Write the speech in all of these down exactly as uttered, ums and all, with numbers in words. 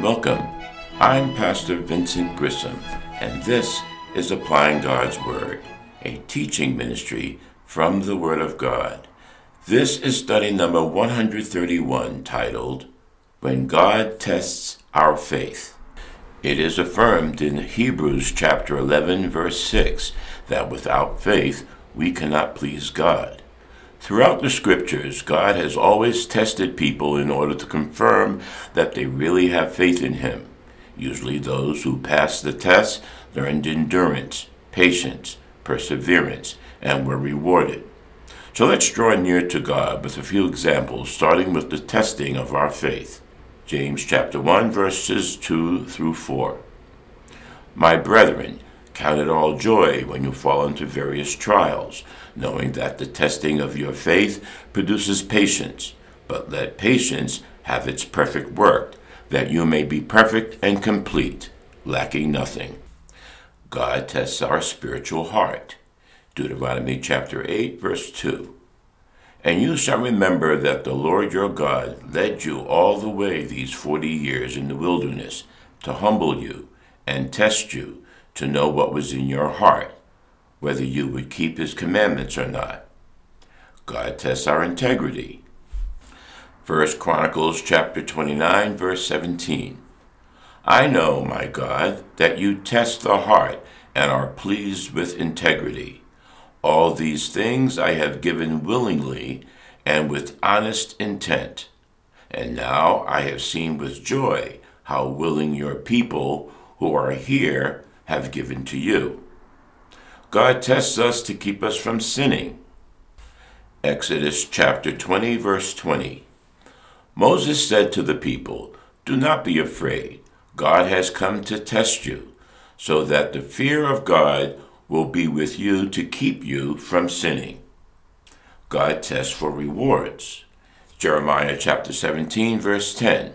Welcome. I'm Pastor Vincent Grissom, and this is Applying God's Word, a teaching ministry from the Word of God. This is study number one hundred thirty-one, titled, When God Tests Our Faith. It is affirmed in Hebrews chapter eleven, verse six, that without faith we cannot please God. Throughout the scriptures, God has always tested people in order to confirm that they really have faith in Him. Usually those who passed the test learned endurance, patience, perseverance, and were rewarded. So let's draw near to God with a few examples, starting with the testing of our faith. James chapter one, verses two through four. My brethren, count it all joy when you fall into various trials, knowing that the testing of your faith produces patience. But let patience have its perfect work, that you may be perfect and complete, lacking nothing. God tests our spiritual heart. Deuteronomy chapter eight, verse two. And you shall remember that the Lord your God led you all the way these forty years in the wilderness, to humble you and test you, to know what was in your heart, whether you would keep His commandments or not. God tests our integrity. First Chronicles chapter twenty-nine, verse seventeen. I know, my God, that you test the heart and are pleased with integrity. All these things I have given willingly and with honest intent. And now I have seen with joy how willing your people who are here have given to you. God tests us to keep us from sinning. Exodus chapter twenty, verse twenty. Moses said to the people, Do not be afraid. God has come to test you, so that the fear of God will be with you to keep you from sinning. God tests for rewards. Jeremiah chapter seventeen, verse ten.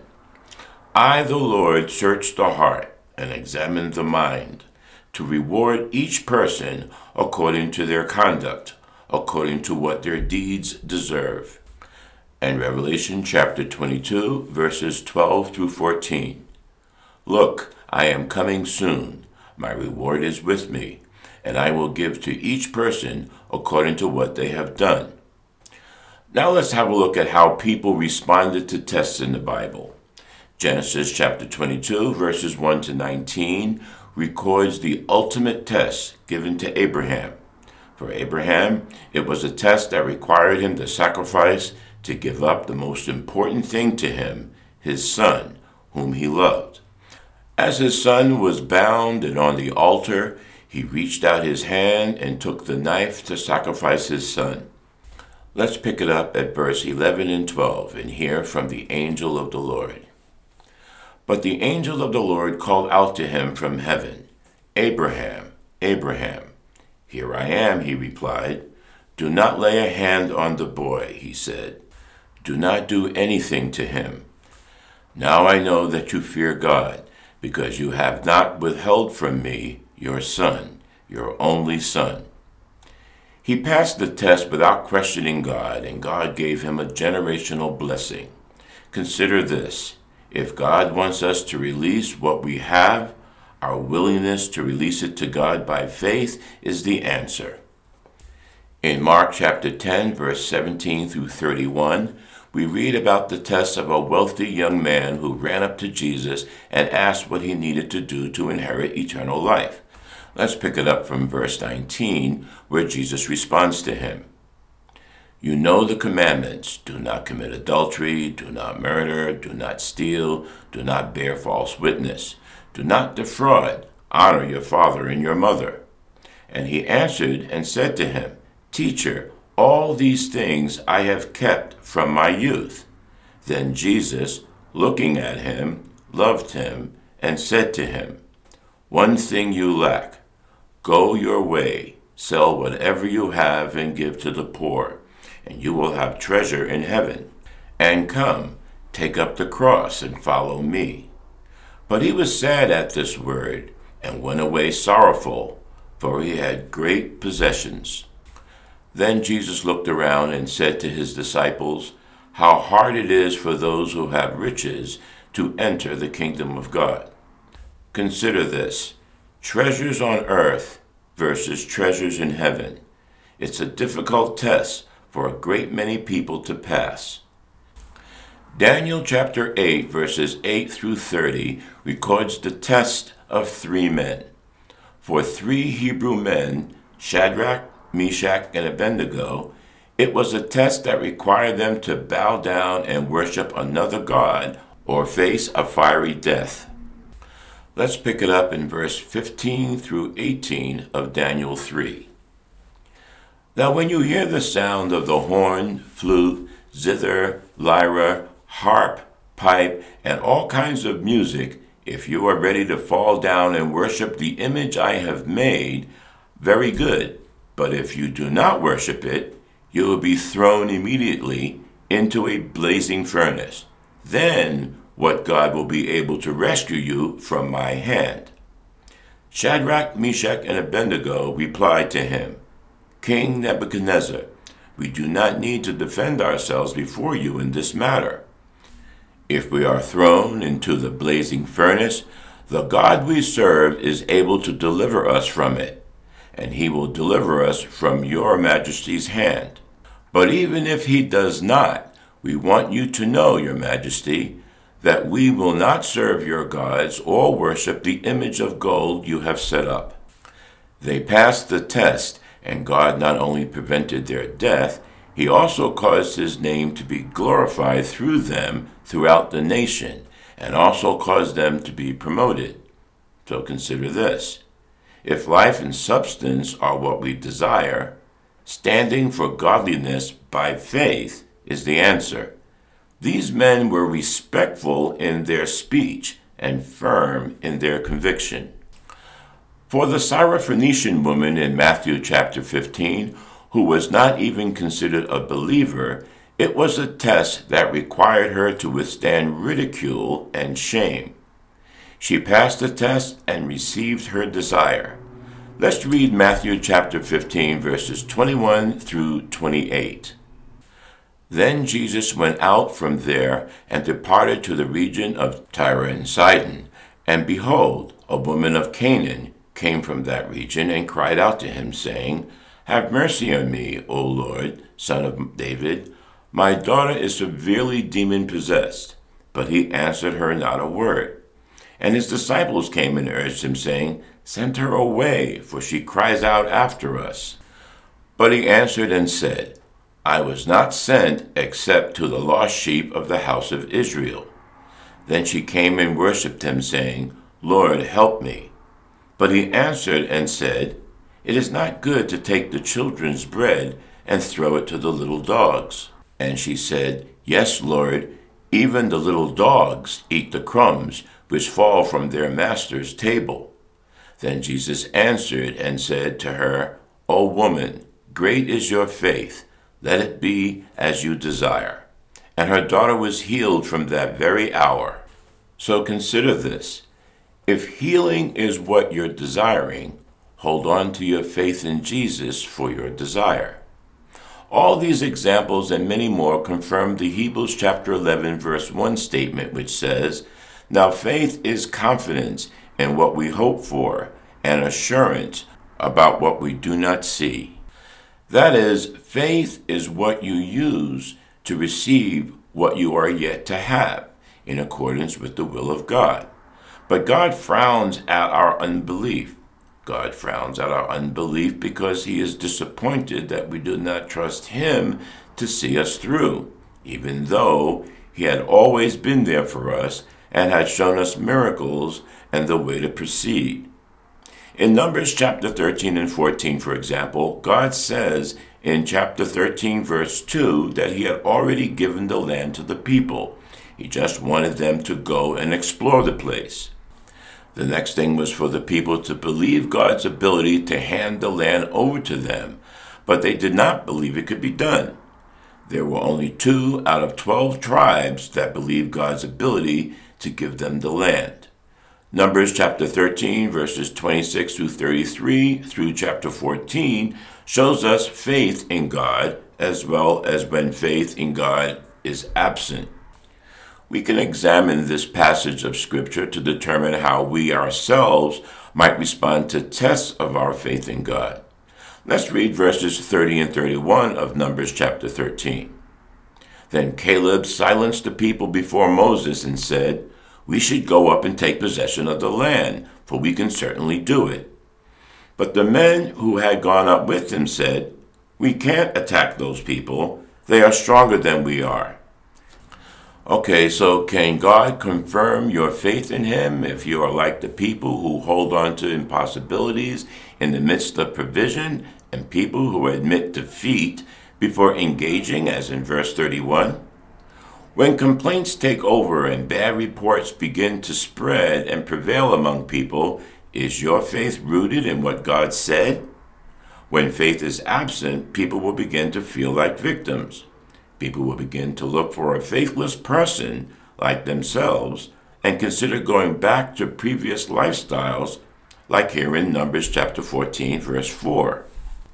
I, the Lord, search the heart and examine the mind, to reward each person according to their conduct, according to what their deeds deserve. And Revelation chapter twenty-two, verses twelve through fourteen. Look, I am coming soon. My reward is with me, and I will give to each person according to what they have done. Now let's have a look at how people responded to tests in the Bible. Genesis chapter twenty-two, verses one to nineteen, records the ultimate test given to Abraham. For Abraham, it was a test that required him to sacrifice, to give up the most important thing to him, his son, whom he loved. As his son was bound and on the altar, he reached out his hand and took the knife to sacrifice his son. Let's pick it up at verse eleven and twelve and hear from the angel of the Lord. But the angel of the Lord called out to him from heaven, Abraham, Abraham. Here I am, he replied. Do not lay a hand on the boy, he said. Do not do anything to him. Now I know that you fear God, because you have not withheld from me your son, your only son. He passed the test without questioning God, and God gave him a generational blessing. Consider this. If God wants us to release what we have, our willingness to release it to God by faith is the answer. In Mark chapter ten, verse seventeen through thirty-one, we read about the test of a wealthy young man who ran up to Jesus and asked what he needed to do to inherit eternal life. Let's pick it up from verse nineteen, where Jesus responds to him. You know the commandments. Do not commit adultery, do not murder, do not steal, do not bear false witness, do not defraud, honor your father and your mother. And he answered and said to him, Teacher, all these things I have kept from my youth. Then Jesus, looking at him, loved him, and said to him, One thing you lack. Go your way, sell whatever you have and give to the poor, and you will have treasure in heaven. And come, take up the cross and follow me. But he was sad at this word, and went away sorrowful, for he had great possessions. Then Jesus looked around and said to his disciples, How hard it is for those who have riches to enter the kingdom of God. Consider this: treasures on earth versus treasures in heaven. It's a difficult test for a great many people to pass. Daniel chapter eight, verses eight through thirty, records the test of three men. For three Hebrew men, Shadrach, Meshach, and Abednego, it was a test that required them to bow down and worship another god or face a fiery death. Let's pick it up in verse fifteen through eighteen of Daniel three. Now when you hear the sound of the horn, flute, zither, lyre, harp, pipe, and all kinds of music, if you are ready to fall down and worship the image I have made, very good. But if you do not worship it, you will be thrown immediately into a blazing furnace. Then what God will be able to rescue you from my hand? Shadrach, Meshach, and Abednego replied to him, King Nebuchadnezzar, we do not need to defend ourselves before you in this matter. If we are thrown into the blazing furnace, the God we serve is able to deliver us from it, and he will deliver us from your majesty's hand. But even if he does not, we want you to know, your majesty, that we will not serve your gods or worship the image of gold you have set up. They passed the test, and God not only prevented their death, he also caused his name to be glorified through them throughout the nation, and also caused them to be promoted. So consider this: if life and substance are what we desire, standing for godliness by faith is the answer. These men were respectful in their speech and firm in their conviction. For the Syrophoenician woman in Matthew chapter fifteen, who was not even considered a believer, it was a test that required her to withstand ridicule and shame. She passed the test and received her desire. Let's read Matthew chapter fifteen, verses twenty-one through twenty-eight. Then Jesus went out from there and departed to the region of Tyre and Sidon. And behold, a woman of Canaan came from that region and cried out to him, saying, Have mercy on me, O Lord, son of David. My daughter is severely demon-possessed. But he answered her not a word. And his disciples came and urged him, saying, Send her away, for she cries out after us. But he answered and said, I was not sent except to the lost sheep of the house of Israel. Then she came and worshipped him, saying, Lord, help me. But he answered and said, It is not good to take the children's bread and throw it to the little dogs. And she said, Yes, Lord, even the little dogs eat the crumbs which fall from their master's table. Then Jesus answered and said to her, O woman, great is your faith. Let it be as you desire. And her daughter was healed from that very hour. So consider this: if healing is what you're desiring, hold on to your faith in Jesus for your desire. All these examples and many more confirm the Hebrews chapter eleven verse one statement, which says, Now faith is confidence in what we hope for and assurance about what we do not see. That is, faith is what you use to receive what you are yet to have, in accordance with the will of God. But God frowns at our unbelief. God frowns at our unbelief because he is disappointed that we do not trust him to see us through, even though he had always been there for us and had shown us miracles and the way to proceed. In Numbers chapter thirteen and fourteen, for example, God says in chapter thirteen, verse two, that he had already given the land to the people. He just wanted them to go and explore the place. The next thing was for the people to believe God's ability to hand the land over to them, but they did not believe it could be done. There were only two out of twelve tribes that believed God's ability to give them the land. Numbers chapter thirteen, verses twenty-six through thirty-three through chapter fourteen shows us faith in God, as well as when faith in God is absent. we can examine this passage of Scripture to determine how we ourselves might respond to tests of our faith in God. Let's read verses thirty and thirty-one of Numbers chapter thirteen. Then Caleb silenced the people before Moses and said, "We should go up and take possession of the land, for we can certainly do it." But the men who had gone up with him said, "We can't attack those people. They are stronger than we are." Okay, so can God confirm your faith in him if you are like the people who hold on to impossibilities in the midst of provision and people who admit defeat before engaging, as in verse thirty-one? When complaints take over and bad reports begin to spread and prevail among people, is your faith rooted in what God said? When faith is absent, people will begin to feel like victims. People will begin to look for a faithless person like themselves and consider going back to previous lifestyles, like here in Numbers chapter fourteen, verse four.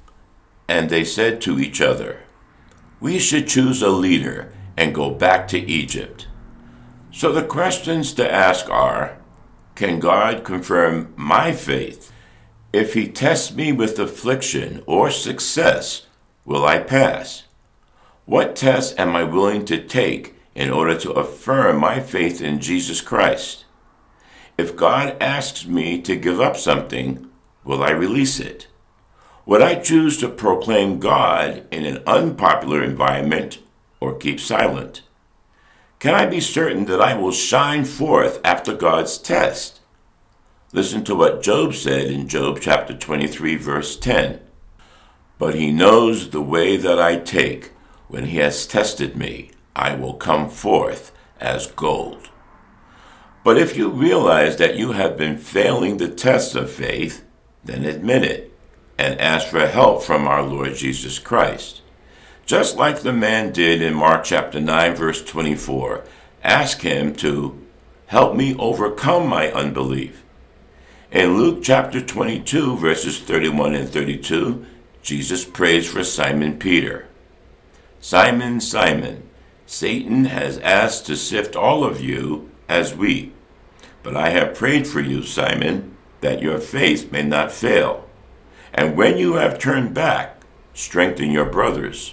And they said to each other, "We should choose a leader and go back to Egypt." So the questions to ask are, can God confirm my faith? If he tests me with affliction or success, will I pass? What tests am I willing to take in order to affirm my faith in Jesus Christ? If God asks me to give up something, will I release it? Would I choose to proclaim God in an unpopular environment or keep silent? Can I be certain that I will shine forth after God's test? Listen to what Job said in Job chapter twenty-three, verse ten. "But he knows the way that I take. When he has tested me, I will come forth as gold." But if you realize that you have been failing the test of faith, then admit it and ask for help from our Lord Jesus Christ. Just like the man did in Mark chapter nine, verse twenty-four, ask him to help me overcome my unbelief. In Luke chapter twenty-two, verses thirty-one and thirty-two, Jesus prays for Simon Peter. "Simon, Simon, Satan has asked to sift all of you as wheat. But I have prayed for you, Simon, that your faith may not fail. And when you have turned back, strengthen your brothers."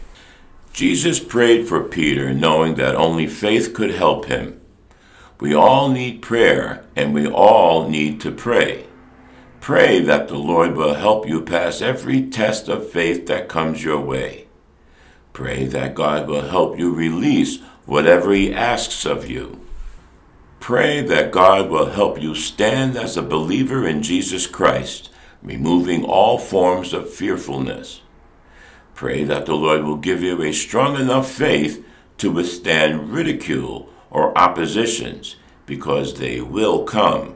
Jesus prayed for Peter, knowing that only faith could help him. We all need prayer, and we all need to pray. Pray that the Lord will help you pass every test of faith that comes your way. Pray that God will help you release whatever he asks of you. Pray that God will help you stand as a believer in Jesus Christ, removing all forms of fearfulness. Pray that the Lord will give you a strong enough faith to withstand ridicule or oppositions, because they will come.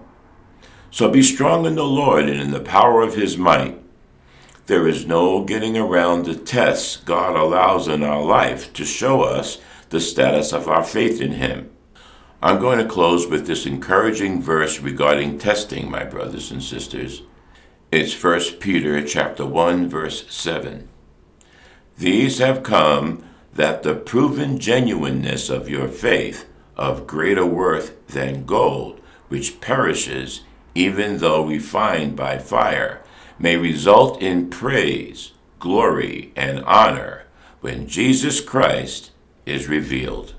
So be strong in the Lord and in the power of his might. There is no getting around the tests God allows in our life to show us the status of our faith in him. I'm going to close with this encouraging verse regarding testing, my brothers and sisters. It's First Peter chapter one, verse seven. "These have come that the proven genuineness of your faith, of greater worth than gold, which perishes even though refined by fire, may result in praise, glory, and honor when Jesus Christ is revealed."